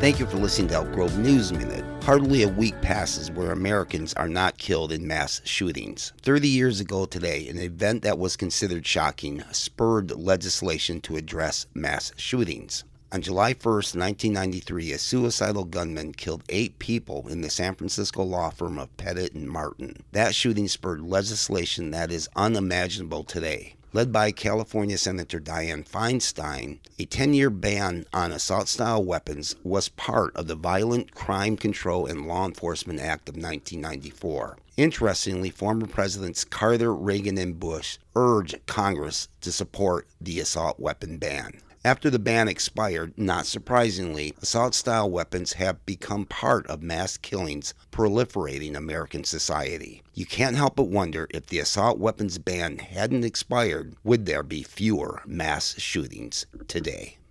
Thank you for listening to Elk Grove News Minute. Hardly a week passes where Americans are not killed in mass shootings. 30 years ago today, an event that was considered shocking spurred legislation to address mass shootings. On July 1st, 1993, a suicidal gunman killed 8 people in the San Francisco law firm of Pettit and Martin. That shooting spurred legislation that is unimaginable today. Led by California Senator Dianne Feinstein, a 10-year ban on assault-style weapons was part of the Violent Crime Control and Law Enforcement Act of 1994. Interestingly, former Presidents Carter, Reagan, and Bush urged Congress to support the assault weapon ban. After the ban expired, not surprisingly, assault-style weapons have become part of mass killings proliferating American society. You can't help but wonder, if the assault weapons ban hadn't expired, would there be fewer mass shootings today?